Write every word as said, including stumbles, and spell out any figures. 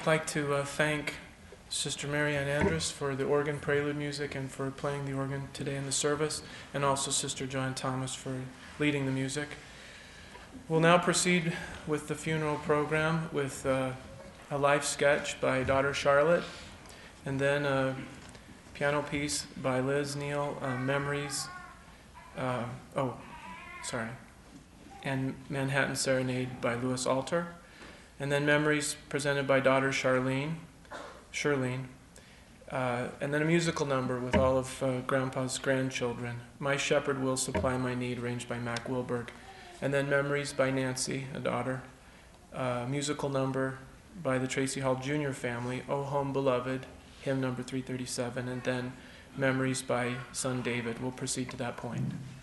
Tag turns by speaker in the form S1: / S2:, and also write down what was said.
S1: I'd like to uh, thank Sister Mary Ann Andrus for the organ prelude music and for playing the organ today in the service, and also Sister Joanne Thomas for leading the music. We'll now proceed with the funeral program with uh, a life sketch by daughter Charlotte, and then a piano piece by Liz Neal, uh, Memories, uh, oh, sorry, and Manhattan Serenade by Louis Alter, and then Memories presented by daughter Charlene, Shirlene, uh, and then a musical number with all of uh, Grandpa's grandchildren, My Shepherd Will Supply My Need, arranged by Mac Wilberg, and then Memories by Nancy, a daughter, uh, musical number by the Tracy Hall Junior family, O Home Beloved, hymn number three thirty-seven, and then Memories by son David. We'll proceed to that point.